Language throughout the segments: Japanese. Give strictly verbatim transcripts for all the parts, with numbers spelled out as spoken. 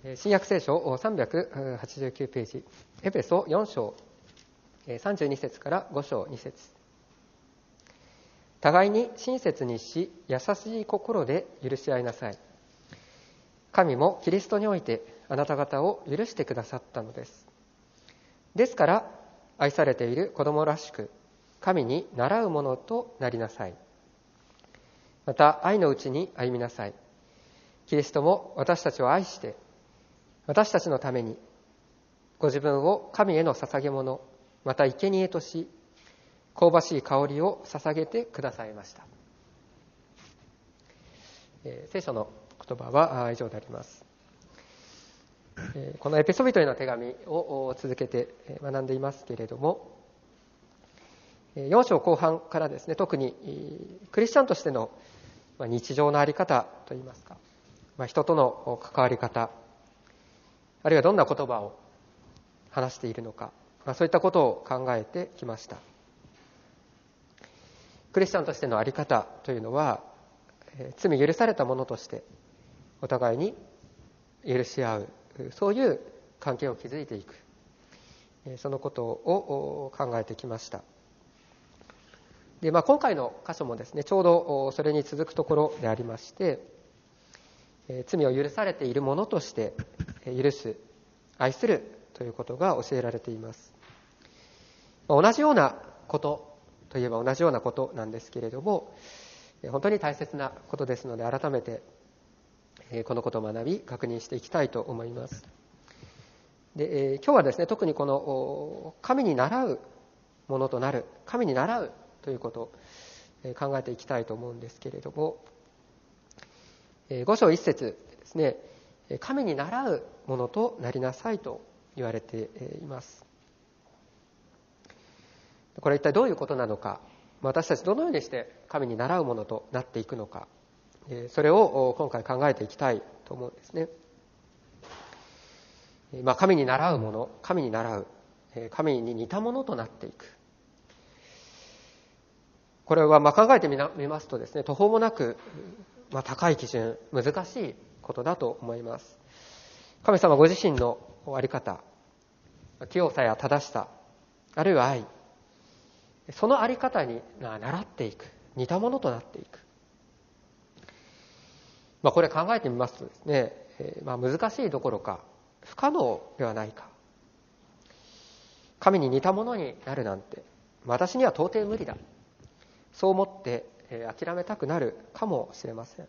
新約聖書さんびゃくはちじゅうきゅうページ、エペソよん章さんじゅうに節からご章に節。互いに親切にし、優しい心で許し合いなさい。神もキリストにおいてあなた方を許してくださったのです。ですから、愛されている子供らしく、神に倣うものとなりなさい。また、愛のうちに歩みなさい。キリストも私たちを愛して、私たちのためにご自分を神への捧げ物、また生贄とし、香ばしい香りを捧げてくださいました。えー、聖書の言葉は以上であります。えー、このエペソビトへの手紙を続けて学んでいますけれども、よん章後半からですね、特にクリスチャンとしての日常の在り方といいますか、人との関わり方、あるいはどんな言葉を話しているのか、そういったことを考えてきました。クリスチャンとしての在り方というのは、罪許されたものとしてお互いに許し合う、そういう関係を築いていく、そのことを考えてきました。で、まあ、今回の箇所もですね、ちょうどそれに続くところでありまして、罪を許されているものとして許す、愛するということが教えられています。同じようなことといえば同じようなことなんですけれども、本当に大切なことですので、改めてこのことを学び確認していきたいと思います。で、今日はですね、特にこの神に倣うものとなる、神に倣うということを考えていきたいと思うんですけれども、ご章いち節ですね、神に倣うものとなりなさいと言われています。これは一体どういうことなのか、私たちどのようにして神に倣うものとなっていくのか、それを今回考えていきたいと思うんですね。まあ、神に倣うもの、神に倣う、神に似たものとなっていく。これはまあ考えてみますとですね、途方もなく、まあ、高い基準、難しいことだと思います。神様ご自身の在り方、清さや正しさ、あるいは愛、その在り方に倣っていく、似たものとなっていく。まあ、これ考えてみますとですね、えー、まあ難しいどころか不可能ではないか。神に似たものになるなんて私には到底無理だ。そう思って、えー、諦めたくなるかもしれません。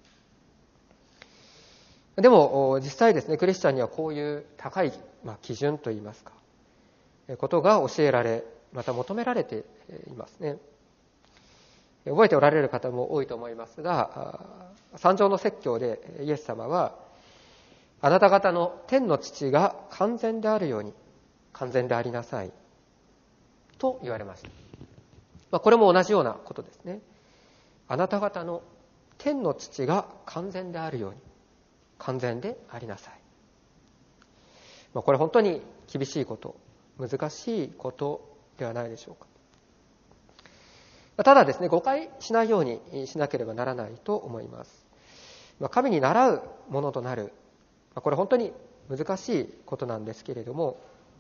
でも実際ですね、クリスチャンにはこういう高い、まあ、基準といいますか、ことが教えられ、また求められていますね。覚えておられる方も多いと思いますが、三条の説教でイエス様は、あなた方の天の父が完全であるように完全でありなさいと言われました。まあ、これも同じようなことですね。あなた方の天の父が完全であるように完全でありなさい。まあ、これ本当に厳しいこと、難しいことではないでしょうか。ただですね、誤解しないようにしなければならないと思います。神に倣うものとなる、これ本当に難しいことなんですけれども、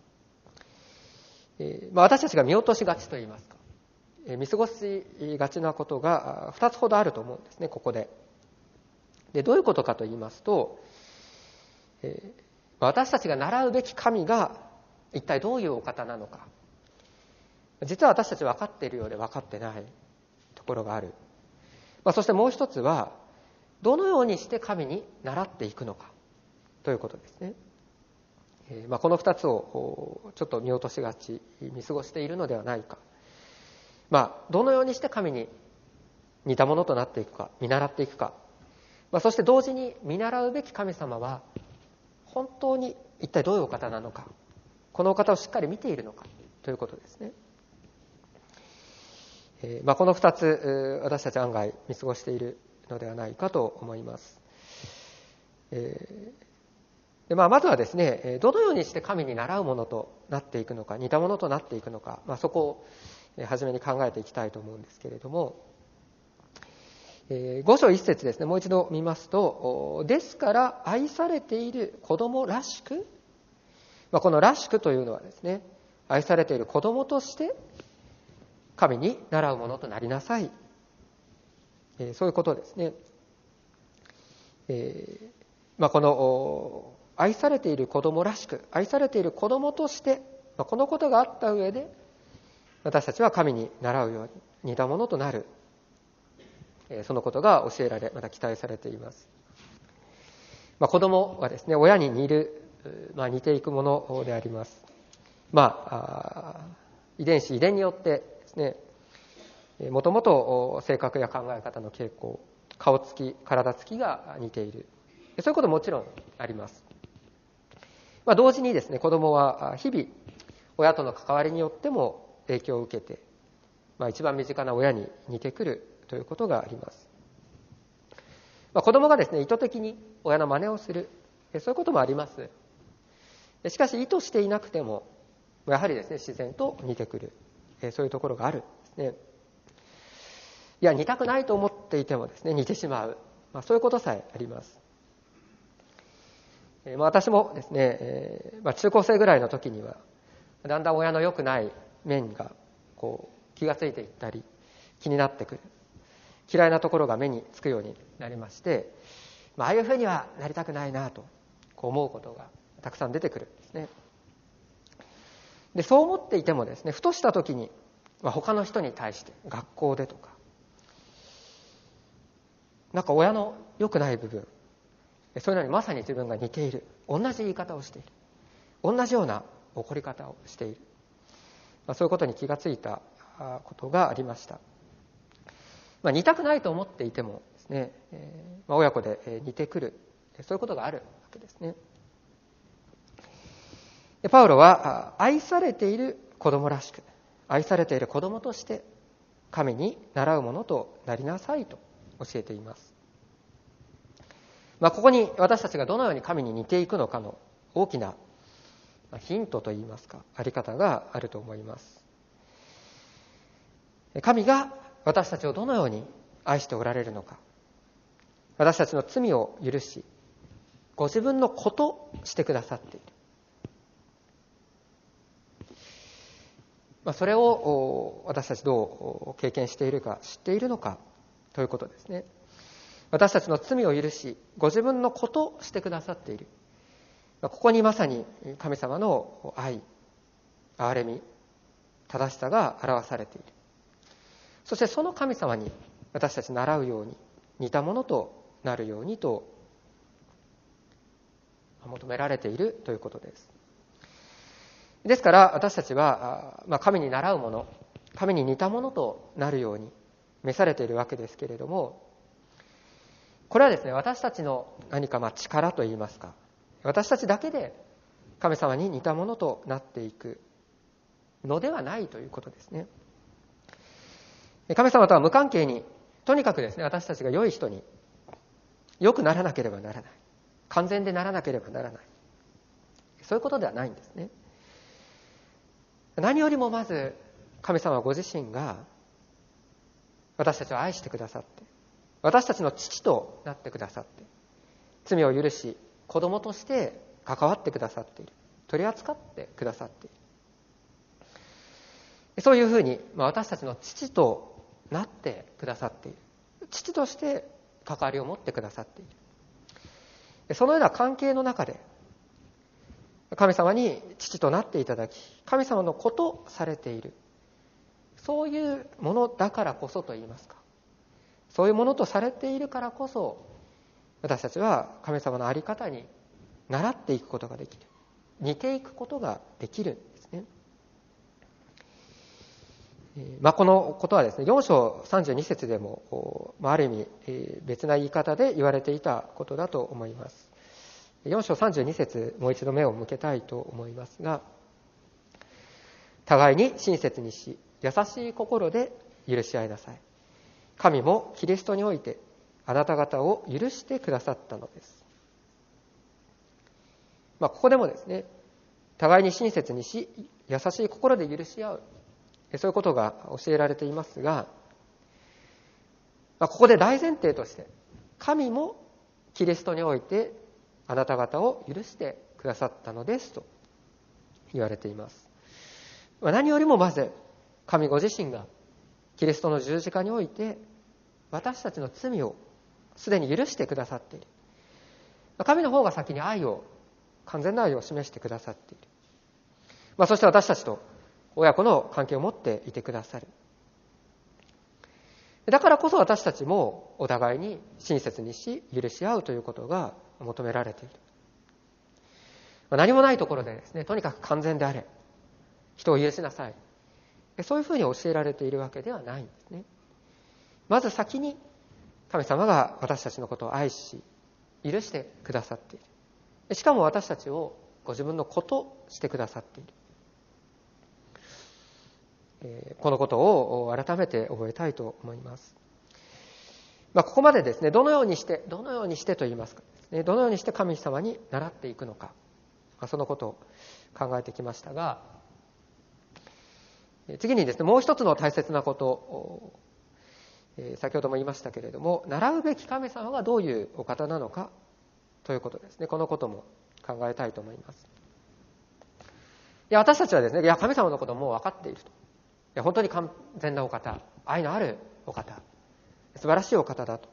私たちが見落としがちといいますか、見過ごしがちなことがふたつほどあると思うんですね、ここで。で、どういうことかと言いますと、私たちが習うべき神が一体どういうお方なのか、実は私たち分かっているようで分かってないところがある。まあ、そしてもう一つは、どのようにして神に倣っていくのかということですね。えーまあ、この二つをちょっと見落としがち、見過ごしているのではないか。まあ、どのようにして神に似たものとなっていくか、見習っていくか。まあ、そして同時に見習うべき神様は本当に一体どういうお方なのか、このお方をしっかり見ているのかということですね。えーまあ、この二つ、私たち案外見過ごしているのではないかと思います。えーでまあ、まずはですね、どのようにして神に倣うものとなっていくのか、似たものとなっていくのか、まあ、そこを初めに考えていきたいと思うんですけれども、 えー、ご章一節ですね、もう一度見ますと、ですから愛されている子供らしく、まあ、このらしくというのはですね、愛されている子供として神に習うものとなりなさい、えー、そういうことですね。えーまあ、この愛されている子供らしく、愛されている子供として、まあ、このことがあった上で私たちは神に習うように似たものとなる、そのことが教えられ、また期待されています。まあ、子供はですね、親に似る、まあ、似ていくものであります。まあ、遺伝子、遺伝によってですね、もともと性格や考え方の傾向、顔つき、体つきが似ている。そういうことももちろんあります。まあ、同時にですね、子供は日々、親との関わりによっても影響を受けて、まあ、一番身近な親に似てくるということがあります。まあ、子供がですね、意図的に親の真似をする、そういうこともあります。しかし、意図していなくても、やはりですね、自然と似てくる、そういうところがあるんですね。いや、似たくないと思っていてもですね、似てしまう、まあ、そういうことさえあります。まあ、私もですね、えーまあ、中高生ぐらいの時には、だんだん親の良くない面がこう気がついていったり、気になってくる。嫌いなところが目につくようになりまして、まあ、ああいうふうにはなりたくないなとこう思うことがたくさん出てくるんですね。で、そう思っていてもですね、ふとした時に、まあ、他の人に対して、学校でとか、なんか親の良くない部分、そういうのにまさに自分が似ている。同じ言い方をしている。同じような怒り方をしている。まあ、そういうことに気がついたことがありました。まあ、似たくないと思っていてもですね、えーまあ、親子で似てくる。そういうことがあるわけですね。でパウロは愛されている子供らしく、愛されている子供として神に習うものとなりなさいと教えています。まあ、ここに私たちがどのように神に似ていくのかの大きなヒントといいますか、あり方があると思います。神が私たちをどのように愛しておられるのか、私たちの罪を許し、ご自分の子としてくださっている。まあ、それを私たちどう経験しているか、知っているのかということですね。私たちの罪を許し、ご自分の子としてくださっている。ここにまさに神様の愛、憐れみ、正しさが表されている。そしてその神様に私たち習うように、似たものとなるようにと求められているということです。ですから私たちは、まあ、神に習うもの、神に似たものとなるように召されているわけですけれども、これはですね、私たちの何かまあ力といいますか、私たちだけで神様に似たものとなっていくのではないということですね。神様とは無関係に、とにかくですね、私たちが良い人に良くならなければならない、完全でならなければならない、そういうことではないんですね。何よりもまず神様ご自身が私たちを愛してくださって、私たちの父となってくださって、罪を許し子供として関わってくださっている、取り扱ってくださっている。そういうふうに、まあ、私たちの父となってくださっている、父として関わりを持ってくださっている。そのような関係の中で神様に父となっていただき、神様の子とされている、そういうものだからこそといいますか、そういうものとされているからこそ、私たちは神様の在り方に習っていくことができる、似ていくことができるんですね。まあ、このことはですね、よん章さんじゅうに節でも、ある意味別な言い方で言われていたことだと思います。よん章さんじゅうに節、もう一度目を向けたいと思いますが、互いに親切にし、優しい心で許し合いなさい。神もキリストにおいてあなた方を許してくださったのです。まあ、ここでもですね、互いに親切にし、優しい心で許し合う、そういうことが教えられていますが、 まあ、ここで大前提として、神もキリストにおいてあなた方を許してくださったのですと言われています。まあ、何よりもまず神ご自身がキリストの十字架において私たちの罪をすでに許してくださっている。神の方が先に愛を、完全な愛を示してくださっている。まあ、そして私たちと親子の関係を持っていてくださる。だからこそ私たちもお互いに親切にし許し合うということが求められている。まあ、何もないところでですね、とにかく完全であれ、人を許しなさい、そういうふうに教えられているわけではないんですね。まず先に神様が私たちのことを愛し許してくださっている。しかも私たちをご自分の子としてくださっている。このことを改めて覚えたいと思います。まあ、ここまでですね、どのようにして、どのようにしてと言いますかですね、どのようにして神様に倣っていくのか、まあ、そのことを考えてきましたが、次にですね、もう一つの大切なことを、先ほども言いましたけれども、習うべき神様がどういうお方なのかということですね。このことも考えたいと思います。いや、私たちはですね、いや、神様のことをもう分かっていると。いや、本当に完全なお方、愛のあるお方、素晴らしいお方だと。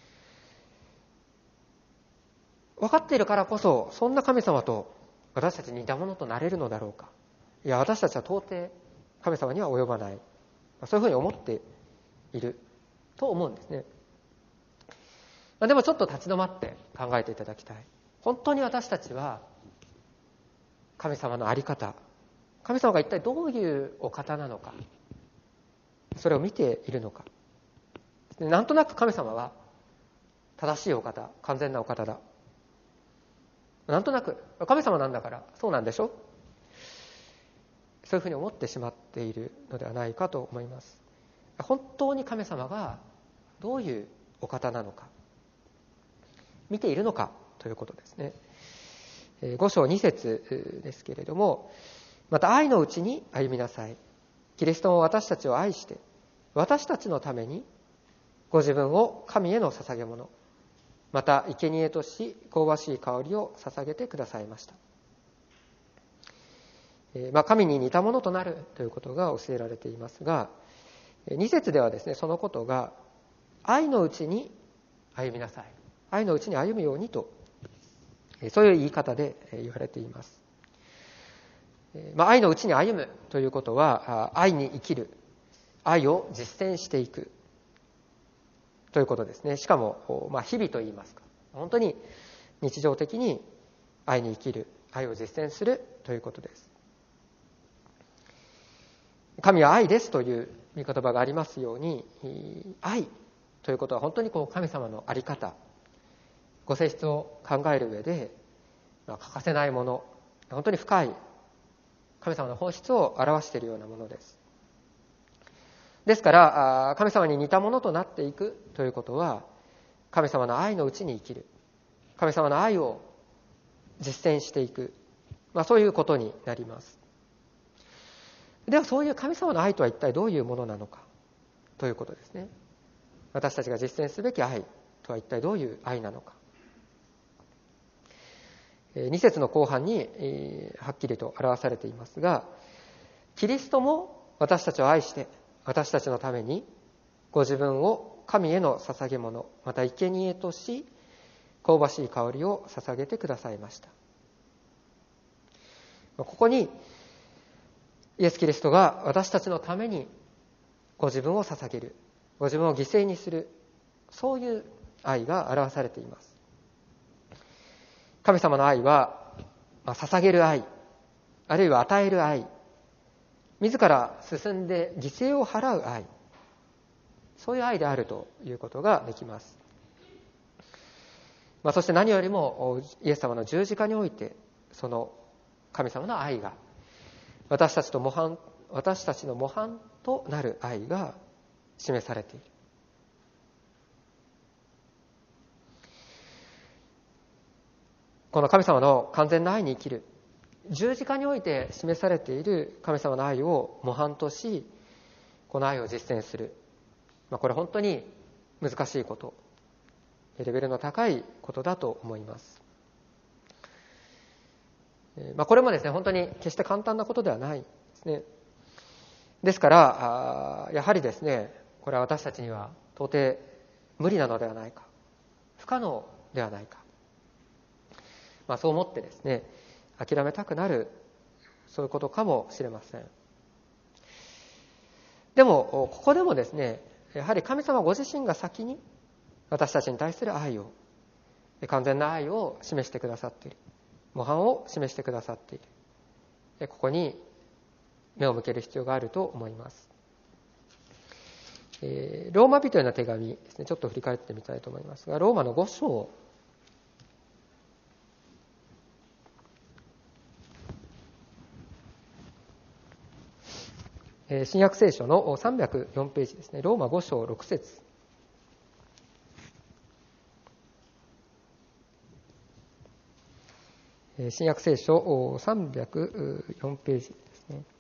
分かっているからこそ、そんな神様と私たちに似たものとなれるのだろうか。いや、私たちは到底神様には及ばない。そういうふうに思っていると思うんですね。でもちょっと立ち止まって考えていただきたい。本当に私たちは神様の在り方、神様が一体どういうお方なのか、それを見ているのか。なんとなく神様は正しいお方、完全なお方だ。なんとなく神様なんだからそうなんでしょ、そういうふうに思ってしまっているのではないかと思います。本当に神様がどういうお方なのか見ているのかということですね。ご章に節ですけれども、また愛のうちに歩みなさい。キリストも私たちを愛して私たちのためにご自分を神への捧げ物、また生贄とし香ばしい香りを捧げてくださいました。えーまあ、神に似たものとなるということが教えられていますが、に節ではですね、そのことが愛のうちに歩みなさい、愛のうちに歩むようにと、そういう言い方で言われています。まあ、愛のうちに歩むということは愛に生きる、愛を実践していくということですね。しかも、まあ、日々といいますか、本当に日常的に愛に生きる、愛を実践するということです。神は愛ですという御言葉がありますように、愛ということは本当にこう神様の在り方、ご性質を考える上で欠かせないもの、本当に深い神様の本質を表しているようなものです。ですから神様に似たものとなっていくということは、神様の愛のうちに生きる、神様の愛を実践していく、まあ、そういうことになります。ではそういう神様の愛とは一体どういうものなのかということですね。私たちが実践すべき愛とは一体どういう愛なのか。に節の後半にはっきりと表されていますが、キリストも私たちを愛して私たちのためにご自分を神への捧げ物、また生贄とし香ばしい香りを捧げてくださいました。ここにイエス・キリストが私たちのためにご自分を捧げる、ご自分を犠牲にする、そういう愛が表されています。神様の愛は、まあ、捧げる愛、あるいは与える愛、自ら進んで犠牲を払う愛、そういう愛であるということができます。まあ、そして何よりもイエス様の十字架において、その神様の愛が私たちと模範、私たちの模範となる愛が示されている。この神様の完全な愛に生きる、十字架において示されている神様の愛を模範とし、この愛を実践する、まあ、これ本当に難しいこと、レベルの高いことだと思います。まあ、これもですね、本当に決して簡単なことではないですね。ですから、やはりですね、これは私たちには到底無理なのではないか、不可能ではないか。まあ、そう思ってですね、諦めたくなる、そういうことかもしれません。でも、ここでもですね、やはり神様ご自身が先に私たちに対する愛を、完全な愛を示してくださっている。模範を示してくださっている。ここに目を向ける必要があると思います。えー、ローマ人への手紙ですね、ちょっと振り返ってみたいと思いますが、ローマのご章、えー、新約聖書のさんびゃくよんページですね、ローマご章ろく節。新約聖書さんびゃくよんページですね。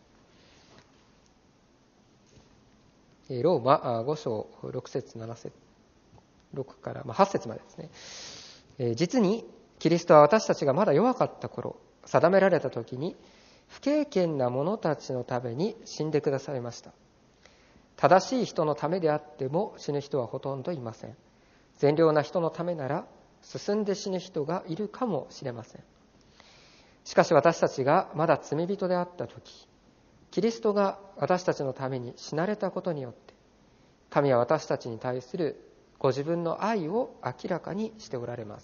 ローマご章ろく節なな節、ろくからはち節までですね。実にキリストは私たちがまだ弱かった頃、定められた時に不敬虔な者たちのために死んでくださいました。正しい人のためであっても死ぬ人はほとんどいません。善良な人のためなら進んで死ぬ人がいるかもしれません。しかし私たちがまだ罪人であったとき、キリストが私たちのために死なれたことによって、神は私たちに対するご自分の愛を明らかにしておられます。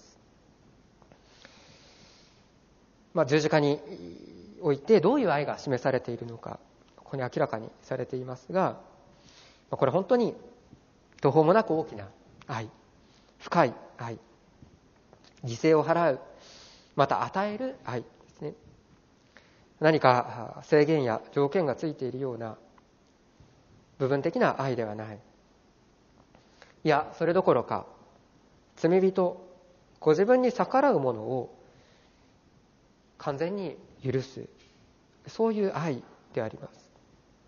まあ、十字架においてどういう愛が示されているのか、ここに明らかにされていますが、これ本当に途方もなく大きな愛、深い愛、犠牲を払う、また与える愛。何か制限や条件がついているような部分的な愛ではない。いや、それどころか、罪人、ご自分に逆らうものを完全に許す、そういう愛であります。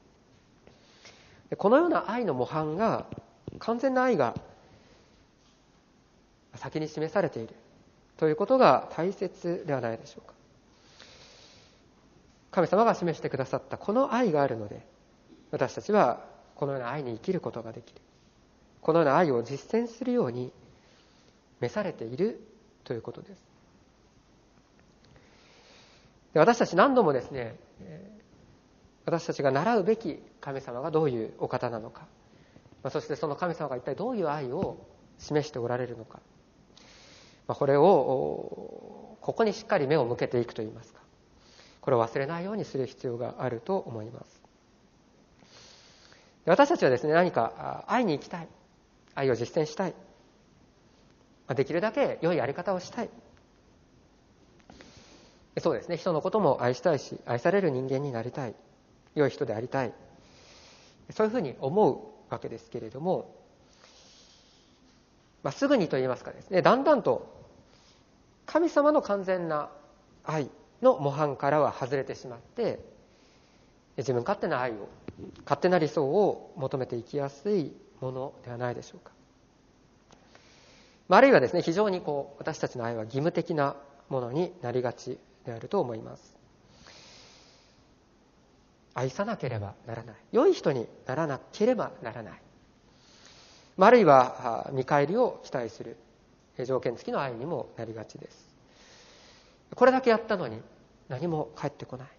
このような愛の模範が、完全な愛が先に示されているということが大切ではないでしょうか。神様が示してくださったこの愛があるので、私たちはこのような愛に生きることができる。このような愛を実践するように召されているということです。で、私たち何度もですね、私たちが習うべき神様がどういうお方なのか、そしてその神様が一体どういう愛を示しておられるのか、これをここにしっかり目を向けていくといいますか、これを忘れないようにする必要があると思います。私たちはですね、何か愛に生きたい、愛を実践したい、できるだけ良いやり方をしたい、そうですね、人のことも愛したいし、愛される人間になりたい、良い人でありたい、そういうふうに思うわけですけれども、まあ、すぐにと言いますかですね、だんだんと神様の完全な愛の模範からは外れてしまって、自分勝手な愛を、勝手な理想を求めていきやすいものではないでしょうか。あるいはですね、非常にこう私たちの愛は義務的なものになりがちであると思います。愛さなければならない、良い人にならなければならない、あるいは見返りを期待する条件付きの愛にもなりがちです。これだけやったのに何も返ってこない。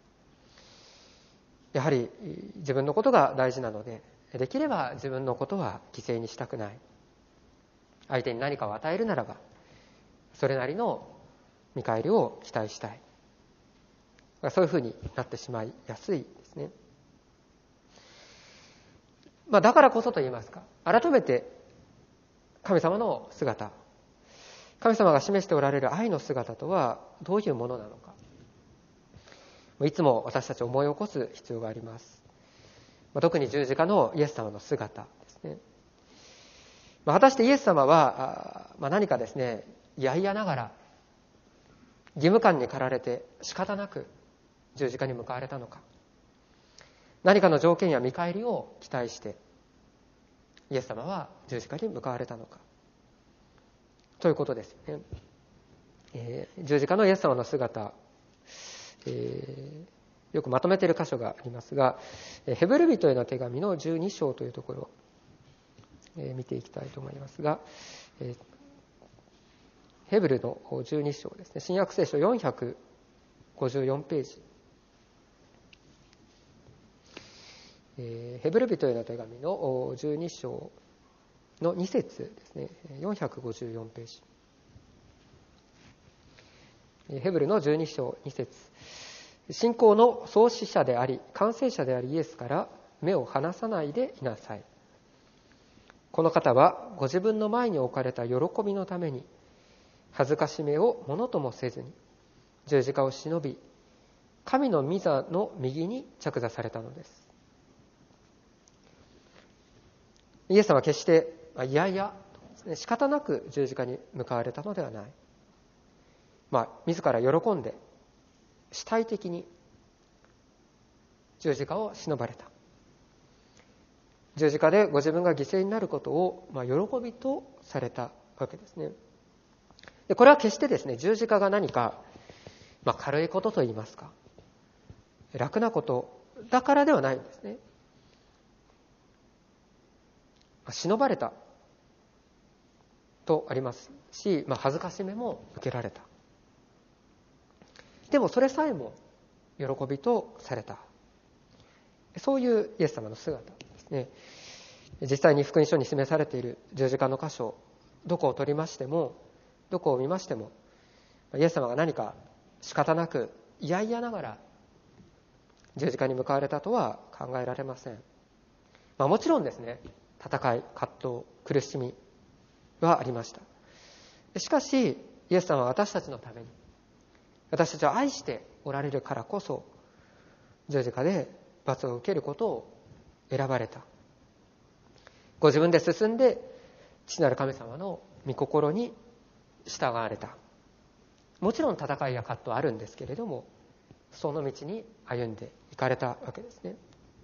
やはり自分のことが大事なので、できれば自分のことは犠牲にしたくない。相手に何かを与えるならば、それなりの見返りを期待したい。そういうふうになってしまいやすいですね。まあ、だからこそと言いますか、改めて神様の姿、神様が示しておられる愛の姿とはどういうものなのか、いつも私たち思い起こす必要があります。特に十字架のイエス様の姿ですね。果たしてイエス様は何かですね、いやいやながら義務感に駆られて仕方なく十字架に向かわれたのか、何かの条件や見返りを期待してイエス様は十字架に向かわれたのかということですよね。えー、十字架のイエス様の姿、えー、よくまとめている箇所がありますが、ヘブル人への手紙のじゅうに章というところを、えー、見ていきたいと思いますが、えー、ヘブルのじゅうに章ですね、新約聖書よんひゃくごじゅうよんページ、えー、ヘブル人への手紙のじゅうに章のに節ですね、よんひゃくごじゅうよんページ、ヘブルのじゅうに章に節、信仰の創始者であり完成者であるイエスから目を離さないでいなさい。この方はご自分の前に置かれた喜びのために恥ずかしめをものともせずに十字架を忍び、神の御座の右に着座されたのです。イエス様は決していやいや仕方なく十字架に向かわれたのではない。まあ、自ら喜んで主体的に十字架を忍ばれた。十字架でご自分が犠牲になることを、まあ、喜びとされたわけですね。でこれは決してですね、十字架が何か、まあ、軽いことといいますか楽なことだからではないんですね。忍ばれたとありますし、まあ、恥ずかしめも受けられた。でもそれさえも喜びとされた、そういうイエス様の姿ですね。実際に福音書に示されている十字架の箇所、どこを取りましてもどこを見ましても、イエス様が何か仕方なくいやいやながら十字架に向かわれたとは考えられません。まあ、もちろんですね、戦い、葛藤、苦しみはありました。しかしイエス様は私たちのために、私たちを愛しておられるからこそ十字架で罰を受けることを選ばれた。ご自分で進んで父なる神様の御心に従われた。もちろん戦いや葛藤はあるんですけれども、その道に歩んでいかれたわけですね。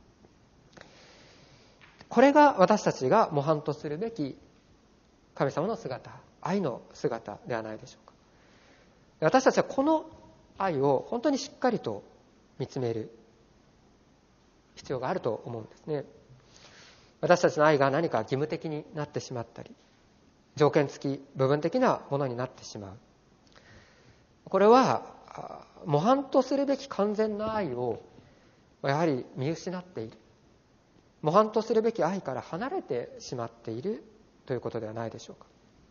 これが私たちが模範とするべき神様の姿、愛の姿ではないでしょうか。私たちはこの愛を本当にしっかりと見つめる必要があると思うんですね。私たちの愛が何か義務的になってしまったり、条件付き部分的なものになってしまう、これは模範とするべき完全な愛をやはり見失っている、模範とするべき愛から離れてしまっているということではないでしょうか。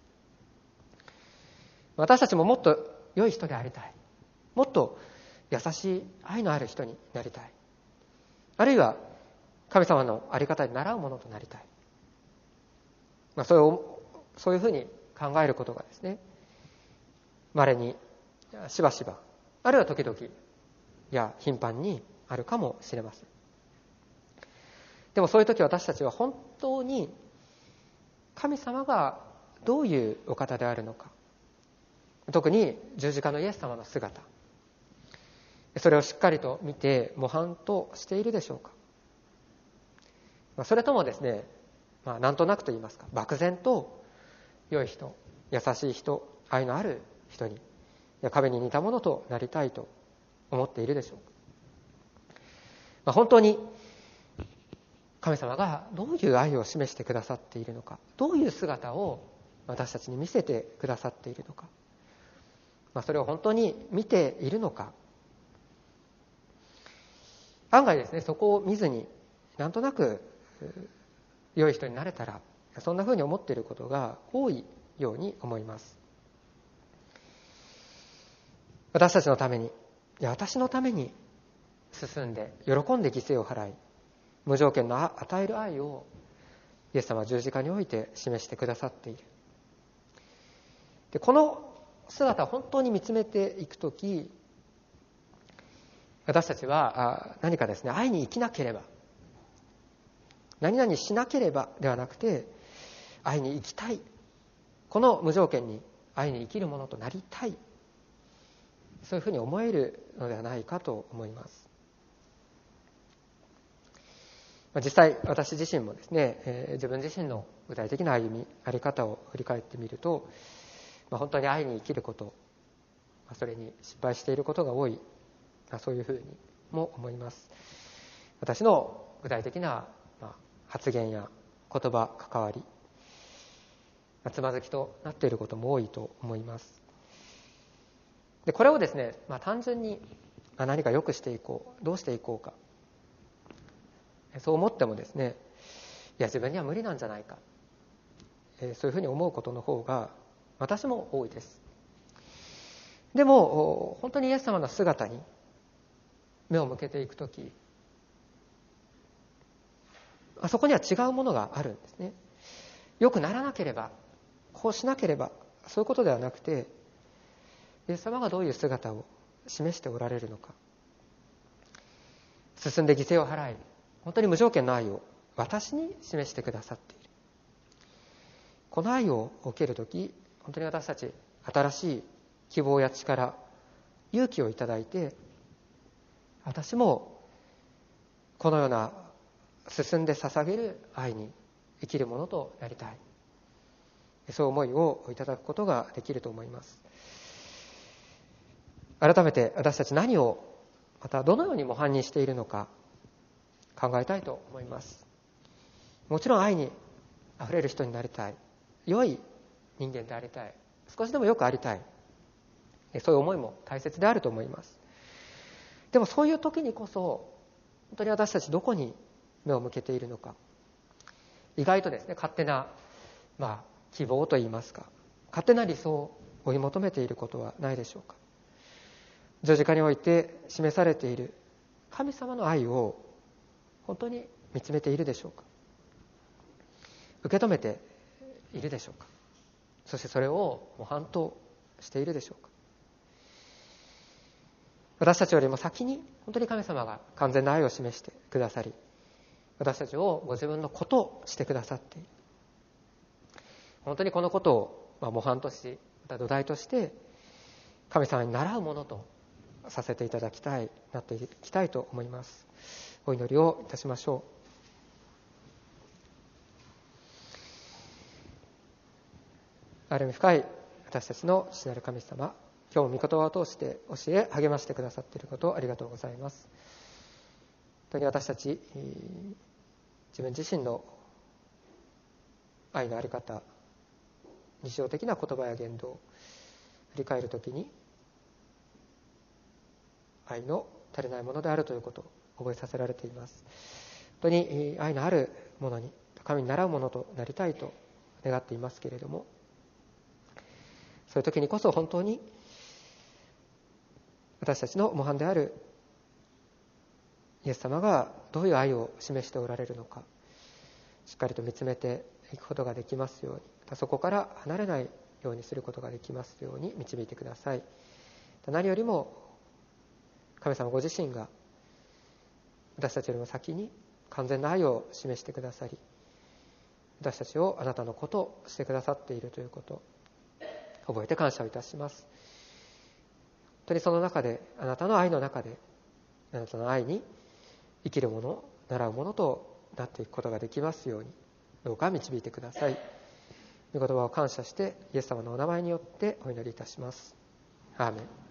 私たちももっと良い人でありたい、もっと優しい愛のある人になりたい、あるいは神様の在り方に習うものとなりたい、まあ、そういうそういうふうに考えることがですね、稀にしばしば、あるいは時々や頻繁にあるかもしれません。でもそういう時私たちは本当に神様がどういうお方であるのか、特に十字架のイエス様の姿、それをしっかりと見て模範としているでしょうか。まあ、それともですね、まあ、なんとなくと言いますか、漠然と良い人、優しい人、愛のある人に、神に似たものとなりたいと思っているでしょうか。まあ、本当に神様がどういう愛を示してくださっているのか、どういう姿を私たちに見せてくださっているのか、まあ、それを本当に見ているのか。案外ですね、そこを見ずになんとなく良い人になれたら、そんなふうに思っていることが多いように思います。私たちのために、いや私のために進んで喜んで犠牲を払い、無条件の与える愛をイエス様は十字架において示してくださっている。でこの姿を本当に見つめていくとき、私たちは何かですね、愛に生きなければ、何々しなければではなくて、愛に生きたい、この無条件に愛に生きるものとなりたい、そういうふうに思えるのではないかと思います。 実際私自身もですね、えー、自分自身の具体的な歩みあり方を振り返ってみると、まあ、本当に愛に生きること、まあ、それに失敗していることが多い、まあ、そういうふうにも思います。私の具体的な、まあ、発言や言葉関わり、まあ、つまずきとなっていることも多いと思います。でこれをですね、まあ、単純に何か良くしていこう、どうしていこうか、そう思ってもですね、いや自分には無理なんじゃないか、えー、そういうふうに思うことの方が私も多いです。でも本当にイエス様の姿に目を向けていくとき、あそこには違うものがあるんですね。良くならなければ、こうしなければ、そういうことではなくて、イエス様がどういう姿を示しておられるのか、進んで犠牲を払い、本当に無条件の愛を私に示してくださっている。この愛を受けるとき、本当に私たち新しい希望や力、勇気をいただいて、私もこのような進んで捧げる愛に生きるものとなりたい、そう思いをいただくことができると思います。改めて私たち何を、またどのように模範にしているのか考えたいと思います。もちろん愛にあふれる人になりたい、良い人間でありたい、少しでもよくありたい、そういう思いも大切であると思います。でもそういう時にこそ本当に私たちどこに目を向けているのか、意外とですね、勝手な、まあ、希望といいますか、勝手な理想を追い求めていることはないでしょうか。十字架において示されている神様の愛を本当に見つめているでしょうか。受け止めているでしょうか。そしてそれを模範としているでしょうか。私たちよりも先に本当に神様が完全な愛を示してくださり、私たちをご自分の子としてくださっている。本当にこのことを、まあ、模範とし、また土台として神様に倣うものとさせていただきたい、なっていきたいと思います。お祈りをいたしましょう。ある意味深い私たちの父なる神様、今日も御言葉を通して教え励ましてくださっていることをありがとうございます。本当に私たち自分自身の愛のあり方、日常的な言葉や言動を振り返るときに、愛の足りないものであるということを覚えさせられています。本当に愛のあるものに、神に倣うものとなりたいと願っていますけれども、そういう時にこそ本当に私たちの模範であるイエス様がどういう愛を示しておられるのか、しっかりと見つめていくことができますように、そこから離れないようにすることができますように導いてください。何よりも神様ご自身が私たちよりも先に完全な愛を示してくださり、私たちをあなたの子としてくださっているということ、覚えて感謝をいたします。本当にその中で、あなたの愛の中で、あなたの愛に生きるもの、習うものとなっていくことができますように、どうか導いてください。御言葉を感謝して、イエス様のお名前によってお祈りいたします。アーメン。